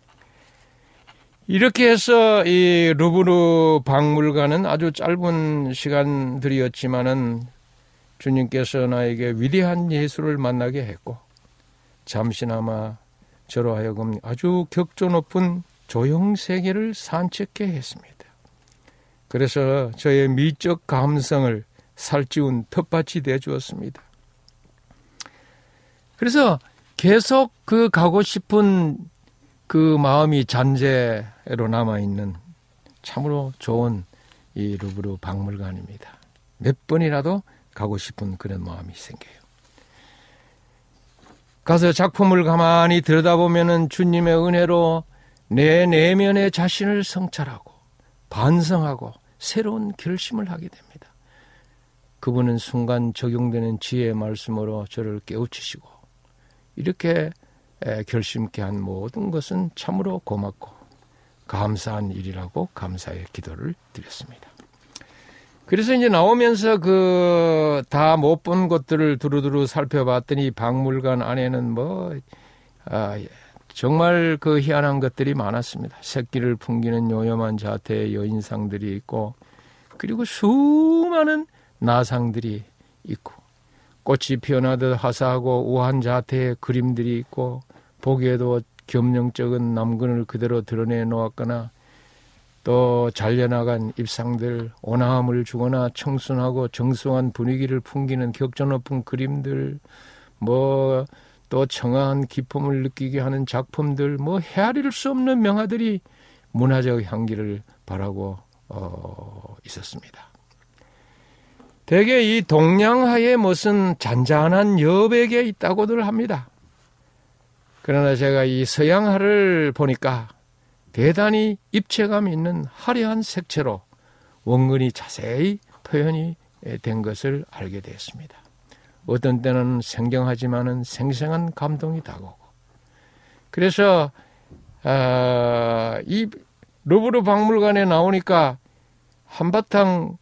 이렇게 해서 이 루브르 박물관은 아주 짧은 시간들이었지만은 주님께서 나에게 위대한 예수를 만나게 했고 잠시나마 저로 하여금 아주 격조 높은 조형 세계를 산책해 했습니다. 그래서 저의 미적 감성을 살찌운 텃밭이 되어 주었습니다. 그래서 계속 그 가고 싶은 그 마음이 잔재로 남아있는 참으로 좋은 이 루브르 박물관입니다. 몇 번이라도 가고 싶은 그런 마음이 생겨요. 가서 작품을 가만히 들여다보면 주님의 은혜로 내 내면의 자신을 성찰하고 반성하고 새로운 결심을 하게 됩니다. 그분은 순간 적용되는 지혜의 말씀으로 저를 깨우치시고 이렇게 결심케 한 모든 것은 참으로 고맙고 감사한 일이라고 감사의 기도를 드렸습니다. 그래서 이제 나오면서 그 다 못 본 것들을 두루두루 살펴봤더니 박물관 안에는 뭐 아, 정말 그 희한한 것들이 많았습니다. 새끼를 풍기는 요염한 자태의 여인상들이 있고 그리고 수많은 나상들이 있고 꽃이 피어나듯 화사하고 우아한 자태의 그림들이 있고 보기에도 겸령적인 남근을 그대로 드러내 놓았거나 또 잘려나간 입상들, 온화함을 주거나 청순하고 정성한 분위기를 풍기는 격조 높은 그림들, 뭐 또 청아한 기품을 느끼게 하는 작품들, 뭐 헤아릴 수 없는 명화들이 문화적 향기를 발하고 어, 있었습니다. 대개 이 동양화의 무슨 잔잔한 여백에 있다고들 합니다. 그러나 제가 이 서양화를 보니까 대단히 입체감 있는 화려한 색채로 원근이 자세히 표현이 된 것을 알게 되었습니다. 어떤 때는 생경하지만은 생생한 감동이 다가오고 그래서 아, 이 루브르 박물관에 나오니까 한바탕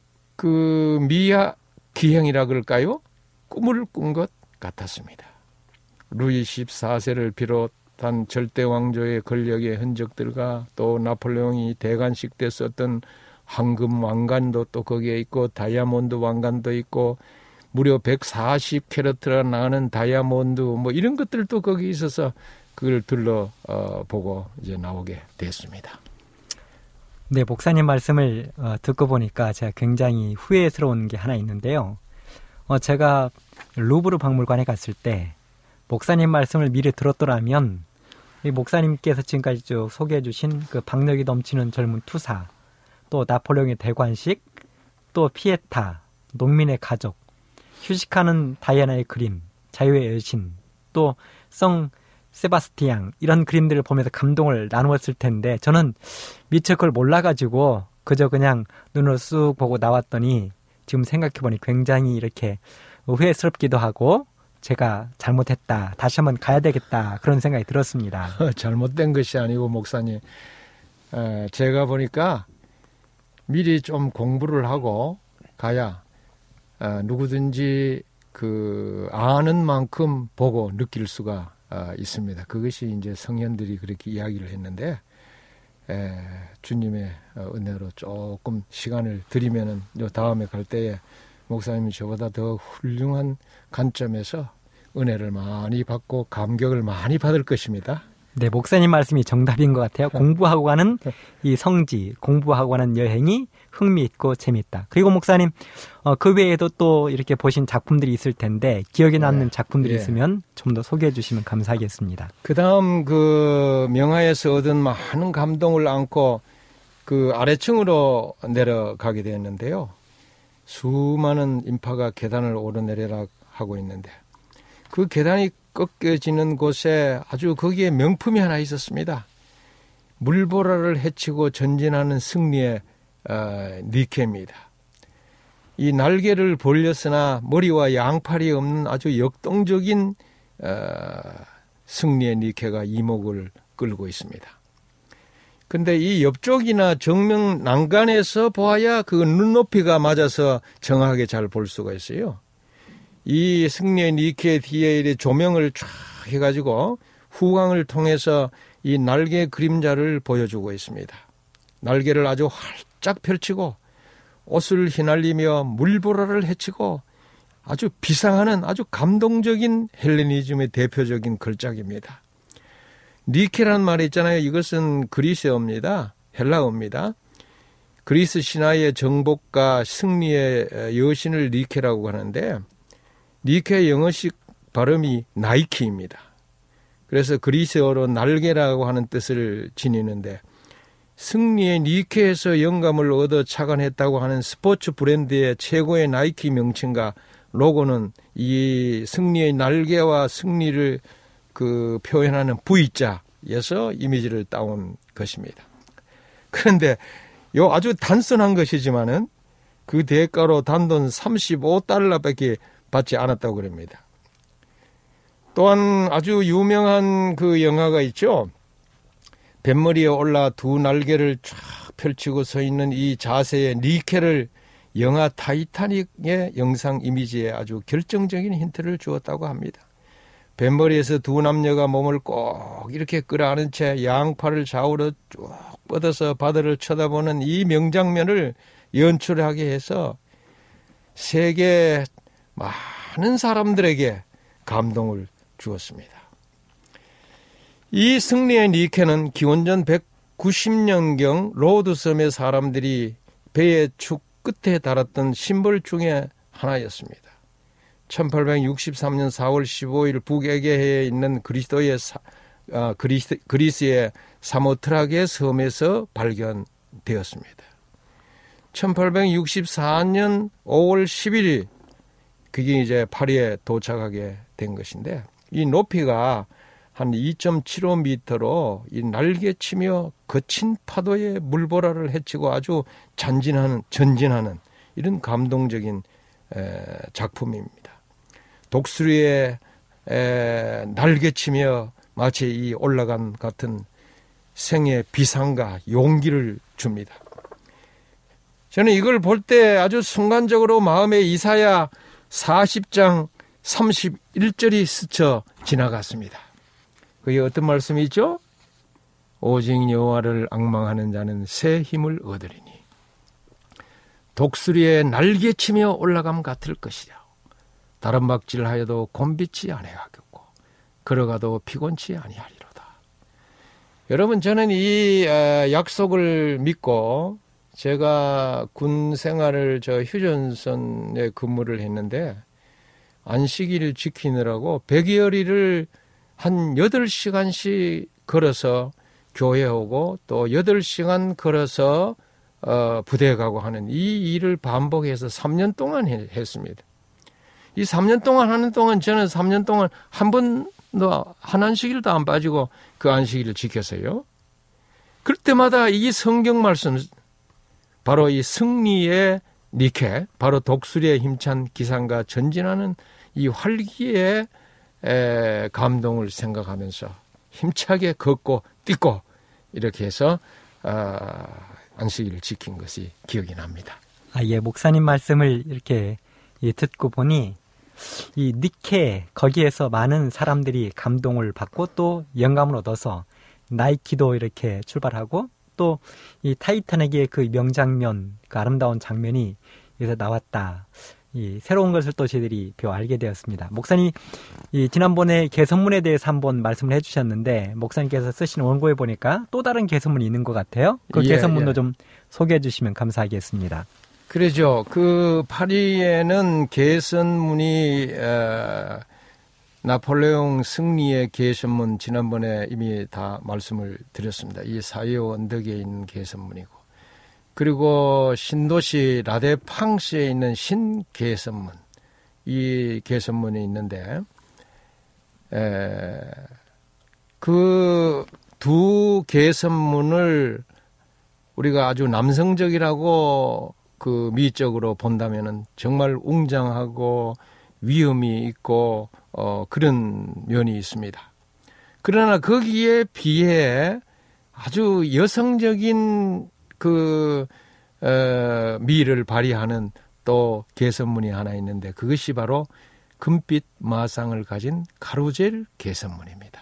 그 미야 기행이라 그럴까요? 꿈을 꾼 것 같았습니다. 루이 십사 세를 비롯한 절대 왕조의 권력의 흔적들과 또 나폴레옹이 대관식 때 썼던 황금 왕관도 또 거기에 있고 다이아몬드 왕관도 있고 무려 백사십 캐럿이나 나가는 다이아몬드 뭐 이런 것들도 거기 있어서 그걸 둘러 어, 보고 이제 나오게 됐습니다.
네, 목사님 말씀을 어, 듣고 보니까 제가 굉장히 후회스러운 게 하나 있는데요. 어, 제가 루브르 박물관에 갔을 때 목사님 말씀을 미리 들었더라면 이 목사님께서 지금까지 쭉 소개해 주신 그 박력이 넘치는 젊은 투사, 또 나폴레옹의 대관식, 또 피에타, 농민의 가족, 휴식하는 다이애나의 그림, 자유의 여신, 또 성 세바스티앙 이런 그림들을 보면서 감동을 나누었을 텐데 저는 미처 그걸 몰라가지고 그저 그냥 눈으로 쑥 보고 나왔더니 지금 생각해보니 굉장히 이렇게 후회스럽기도 하고 제가 잘못했다, 다시 한번 가야 되겠다 그런 생각이 들었습니다.
잘못된 것이 아니고 목사님, 에, 제가 보니까 미리 좀 공부를 하고 가야 에, 누구든지 그 아는 만큼 보고 느낄 수가 어, 있습니다. 그것이 이제 성현들이 그렇게 이야기를 했는데 에, 주님의 은혜로 조금 시간을 드리면은 요 다음에 갈 때에 목사님이 저보다 더 훌륭한 관점에서 은혜를 많이 받고 감격을 많이 받을 것입니다.
네, 목사님 말씀이 정답인 것 같아요. 공부하고 가는 이 성지, 공부하고 가는 여행이 흥미있고 재밌다. 그리고 목사님, 어, 그 외에도 또 이렇게 보신 작품들이 있을 텐데 기억에 남는 네. 작품들이 예. 있으면 좀 더 소개해 주시면 감사하겠습니다.
그 다음 그 명화에서 얻은 많은 감동을 안고 그 아래층으로 내려가게 되었는데요. 수많은 인파가 계단을 오르내리라 하고 있는데 그 계단이 꺾여지는 곳에 아주 거기에 명품이 하나 있었습니다. 물보라를 헤치고 전진하는 승리의 어, 니케입니다. 이 날개를 벌렸으나 머리와 양팔이 없는 아주 역동적인 어, 승리의 니케가 이목을 끌고 있습니다. 근데 이 옆쪽이나 정면 난간에서 보아야 그 눈높이가 맞아서 정확하게 잘 볼 수가 있어요. 이 승리의 니케 뒤에 이렇게 조명을 쫙 해가지고 후광을 통해서 이 날개 그림자를 보여주고 있습니다. 날개를 아주 활짝 펼치고 옷을 휘날리며 물보라를 헤치고 아주 비상하는 아주 감동적인 헬레니즘의 대표적인 걸작입니다. 니케라는 말이 있잖아요. 이것은 그리스어입니다. 헬라어입니다. 그리스 신화의 정복과 승리의 여신을 니케라고 하는데 니케의 영어식 발음이 나이키입니다. 그래서 그리스어로 날개라고 하는 뜻을 지니는데 승리의 니케에서 영감을 얻어 착안했다고 하는 스포츠 브랜드의 최고의 나이키 명칭과 로고는 이 승리의 날개와 승리를 그 표현하는 V자에서 이미지를 따온 것입니다. 그런데 요 아주 단순한 것이지만은 그 대가로 단돈 삼십오 달러밖에 받지 않았다고 그럽니다. 또한 아주 유명한 그 영화가 있죠. 뱃머리에 올라 두 날개를 쫙 펼치고 서 있는 이 자세의 니케를 영화 타이타닉의 영상 이미지에 아주 결정적인 힌트를 주었다고 합니다. 뱃머리에서 두 남녀가 몸을 꼭 이렇게 끌어안은 채 양팔을 좌우로 쭉 뻗어서 바다를 쳐다보는 이 명장면을 연출하게 해서 세계 많은 사람들에게 감동을 주었습니다. 이 승리의 니케는 기원전 백구십 년경 로드섬의 사람들이 배의 축 끝에 달았던 심벌 중에 하나였습니다. 천팔백육십삼 년 사월 십오일 북에게해에 있는 그리스도의 사, 아, 그리스, 그리스의 사모트라게 섬에서 발견되었습니다. 천팔백육십사 년 오월 십일일 그게 이제 파리에 도착하게 된 것인데 이 높이가 한 이 점 칠오 미터로 이 날개치며 거친 파도의 물보라를 헤치고 아주 잔진하는, 전진하는 이런 감동적인 에, 작품입니다. 독수리에 에, 날개치며 마치 이 올라간 같은 생의 비상과 용기를 줍니다. 저는 이걸 볼 때 아주 순간적으로 마음에 이사야 사십 장 삼십일 절이 스쳐 지나갔습니다. 그게 어떤 말씀이 있죠? 오직 여호와를 앙망하는 자는 새 힘을 얻으리니 독수리의 날개치며 올라감 같을 것이라. 다른 막질하여도 곤비치 아니하겠고 걸어가도 피곤치 아니하리로다. 여러분, 저는 이 약속을 믿고 제가 군 생활을 저 휴전선에 근무를 했는데 안식일을 지키느라고 백여리를 한 여덟 시간씩 걸어서 교회 오고 또 여덟 시간 걸어서 어, 부대에 가고 하는 이 일을 반복해서 삼 년 동안 해, 했습니다. 이 삼 년 동안 하는 동안 저는 삼 년 동안 한 번도 한 안식일도 안 빠지고 그 안식일을 지켰어요. 그럴 때마다 이 성경 말씀, 바로 이 승리의 니케, 바로 독수리의 힘찬 기상과 전진하는 이 활기의 에, 감동을 생각하면서 힘차게 걷고 뛰고 이렇게 해서 아, 안식일을 지킨 것이 기억이 납니다.
아, 예, 목사님 말씀을 이렇게 예, 듣고 보니 이 니케 거기에서 많은 사람들이 감동을 받고 또 영감을 얻어서 나이키도 이렇게 출발하고 또 이 타이타닉의 그 명장면, 그 아름다운 장면이 여기서 나왔다. 이 새로운 것을 또 저희들이 배워 알게 되었습니다. 목사님, 이 지난번에 개선문에 대해서 한번 말씀을 해주셨는데 목사님께서 쓰신 원고에 보니까 또 다른 개선문이 있는 것 같아요. 그
예,
개선문도
예.
좀 소개해 주시면 감사하겠습니다.
그러죠. 그 파리에는 개선문이 에, 나폴레옹 승리의 개선문 지난번에 이미 다 말씀을 드렸습니다. 이 사이오 언덕에 있는 개선문이고, 그리고 신도시 라데팡스에 있는 신개선문, 이 개선문이 있는데 그 두 개선문을 우리가 아주 남성적이라고 그 미적으로 본다면은 정말 웅장하고 위험이 있고 어, 그런 면이 있습니다. 그러나 거기에 비해 아주 여성적인 그 어, 미를 발휘하는 또 개선문이 하나 있는데 그것이 바로 금빛 마상을 가진 카루젤 개선문입니다.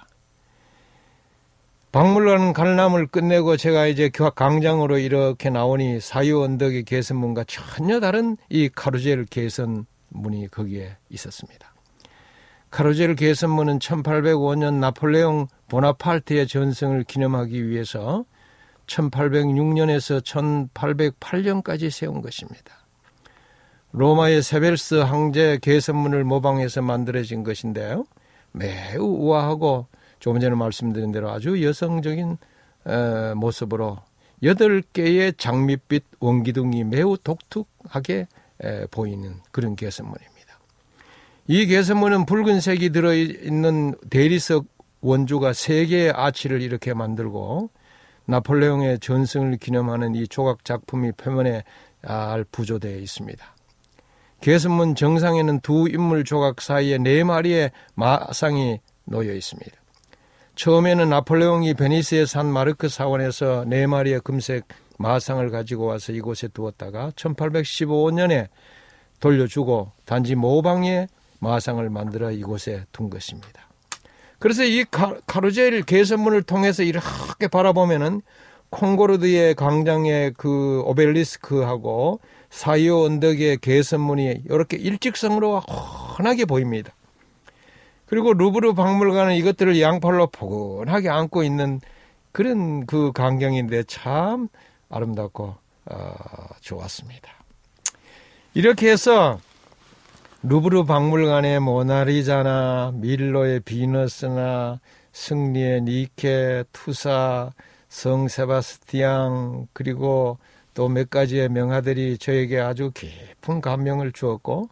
박물관 관람을 끝내고 제가 이제 광장으로 이렇게 나오니 사유 언덕의 개선문과 전혀 다른 이 카루젤 개선문이 거기에 있었습니다. 카루젤 개선문은 천팔백오 년 나폴레옹 보나파르트의 전승을 기념하기 위해서 천팔백육 년에서 천팔백팔 년까지 세운 것입니다. 로마의 세벨스 황제 개선문을 모방해서 만들어진 것인데요. 매우 우아하고 조금 전에 말씀드린 대로 아주 여성적인 어, 모습으로 여덟 개의 장밋빛 원기둥이 매우 독특하게 에, 보이는 그런 개선문입니다. 이 개선문은 붉은색이 들어있는 대리석 원주가 세 개의 아치를 이렇게 만들고 나폴레옹의 전승을 기념하는 이 조각 작품이 표면에 잘 부조되어 있습니다. 개선문 정상에는 두 인물 조각 사이에 네 마리의 마상이 놓여 있습니다. 처음에는 나폴레옹이 베니스의 산 마르크 사원에서 네 마리의 금색 마상을 가지고 와서 이곳에 두었다가 천팔백십오 년에 돌려주고 단지 모방의 마상을 만들어 이곳에 둔 것입니다. 그래서 이 카루젤 개선문을 통해서 이렇게 바라보면은 콩고르드의 광장의 그 오벨리스크하고 사이오 언덕의 개선문이 이렇게 일직선으로 훤하게 보입니다. 그리고 루브르 박물관은 이것들을 양팔로 포근하게 안고 있는 그런 그 광경인데 참 아름답고 어, 좋았습니다. 이렇게 해서 루브르 박물관의 모나리자나 밀로의 비너스나 승리의 니케, 투사, 성 세바스티앙 그리고 또 몇 가지의 명화들이 저에게 아주 깊은 감명을 주었고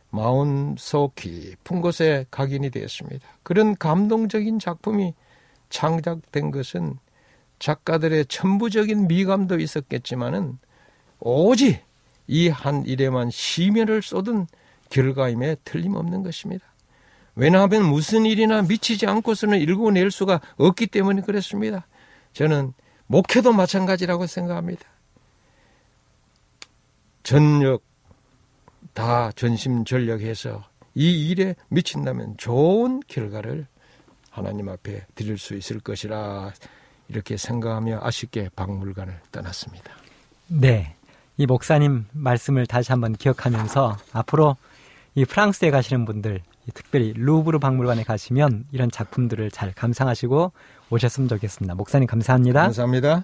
마음속 깊은 곳에 각인이 되었습니다. 그런 감동적인 작품이 창작된 것은 작가들의 천부적인 미감도 있었겠지만은 오직 이 한 일에만 심혈을 쏟은 결과임에 틀림없는 것입니다. 왜냐하면 무슨 일이나 미치지 않고서는 읽어낼 수가 없기 때문에 그렇습니다. 저는 목회도 마찬가지라고 생각합니다. 전력 다 전심전력해서 이 일에 미친다면 좋은 결과를 하나님 앞에 드릴 수 있을 것이라 이렇게 생각하며 아쉽게 박물관을 떠났습니다.
네, 이 목사님 말씀을 다시 한번 기억하면서 앞으로 이 프랑스에 가시는 분들, 특별히 루브르 박물관에 가시면 이런 작품들을 잘 감상하시고 오셨으면 좋겠습니다. 목사님 감사합니다.
감사합니다.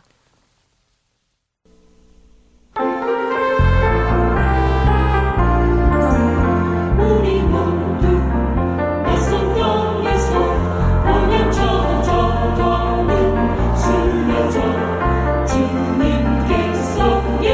주님께서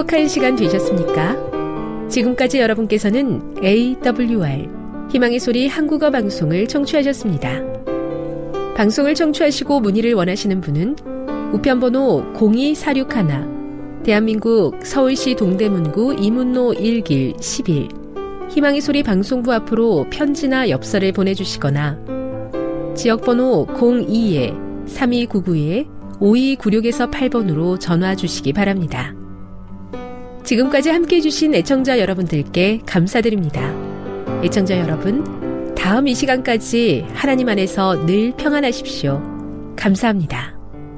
행복한 시간 되셨습니까? 지금까지 여러분께서는 에이더블유알 희망의 소리 한국어 방송을 청취하셨습니다. 방송을 청취하시고 문의를 원하시는 분은 우편번호 공이사육일, 대한민국 서울시 동대문구 이문로 일 길 십일 희망의 소리 방송부 앞으로 편지나 엽서를 보내주시거나 지역번호 공이 삼이구구 오이구육에서 팔 번으로 전화 주시기 바랍니다. 지금까지 함께해 주신 애청자 여러분들께 감사드립니다. 애청자 여러분, 다음 이 시간까지 하나님 안에서 늘 평안하십시오. 감사합니다.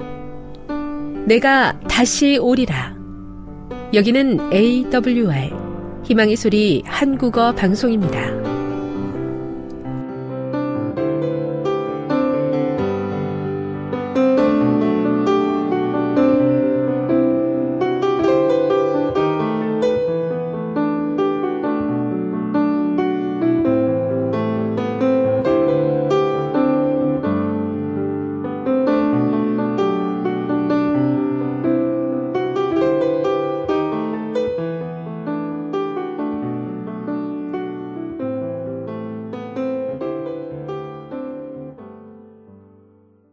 내가 다시 오리라. 여기는 에이더블유알 희망의 소리 한국어 방송입니다.